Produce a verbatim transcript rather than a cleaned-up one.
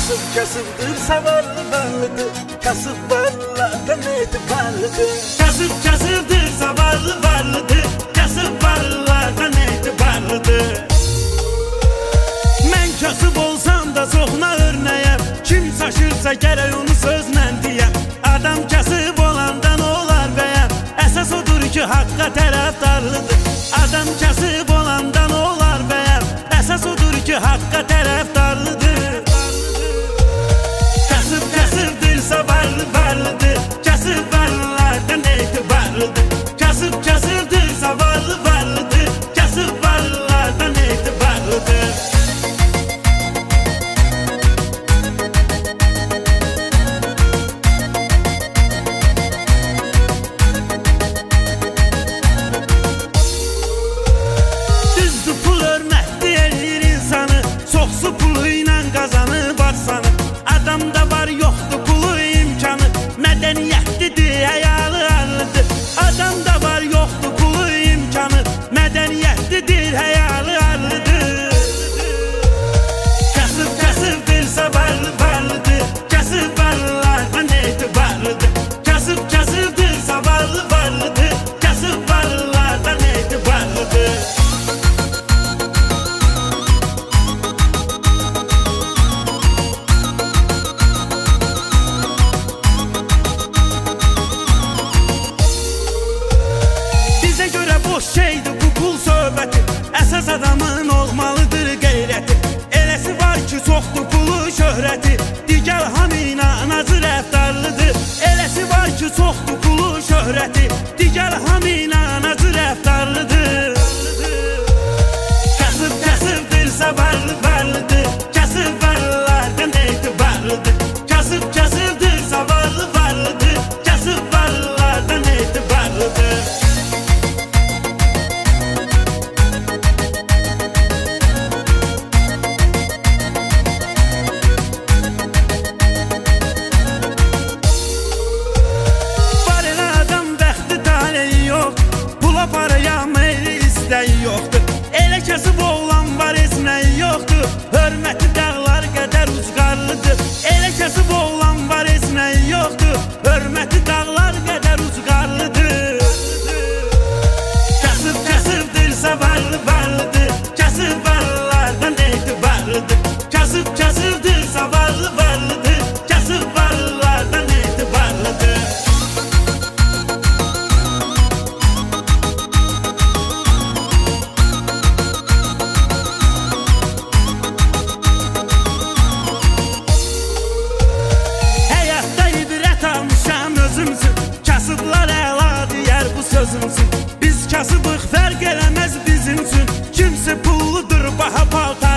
Kasıp kasıpdır savarlı varlıdır, kasıp varlılardan etibarlıdır. Kasıp kasıpdır savarlı varlıdır, kasıp varlılardan etibarlıdır. Mən kasıb olsam da çoxuna örnəyəm, kim çaşırsa gərək onu sözlə deyəm. Adam kasıb olandan olar bəyəm, əsas odur ki haqqa tərəfdarlıdır. Adam kasıb olandan olar bəyəm, əsas odur ki haqqa tərəfdarlıdır. Kasıb kasıbdırsa varlı varlıdır, kasıb varlılardan etibarlıdır. Kasıb kasıbdırsa varlı varlıdır, kasıb varlılardan etibarlıdır. Adamda var yoxdur pulu imkanı, mədəniyyətlidir, həyalı arlıdır. Adamda var yoxdur pulu imkanı, mədəniyyətlidir, həyalı arlıdır. Kasıb kasıbdırsa varlı varlıdır, kasıb varlılardan etibarlıdır. Kasıb kasıbdırsa varlı varlıdır, kasıb varlılardan etibarlıdır. Boş şeydir bu pul söhbəti, əsas adamın olmalıdır qeyrəti. Eləsi var ki çoxdur pulu şöhrəti, digər hamına nazı rəftarlıdır. Eləsi var ki çoxdur pulu şöhrəti, digər hamına nazı rəftarlıdır. Kasıb kasıbdırsa varlı varlıdır, kasıb varlılardan etibarlıdır. Kasıb kasıbdırsa varlı varlıdır, kasıb varlılardan etibarlıdır. Paraya meyli istəyi yoxdur, elə kasıb oğlan var esnəyi yoxdur. Hörməti dağlar qədər ucqarlıdır, elə kasıb oğlan var esnəyi yoxdur. Hörməti dağlar qədər ucqarlıdır. Kasıb kasıbdırsa varlı varlıdır, kasıb varlılardan etibarlıdır. Kasıb kasıbdırsa varlı varlıdır, kasıb varlılardan etibarlıdır. Kasıblar əla deyər bu sözümsün, biz kasıbıq fərq eləməz bizim üçün. Kimsə pulludur baha paltar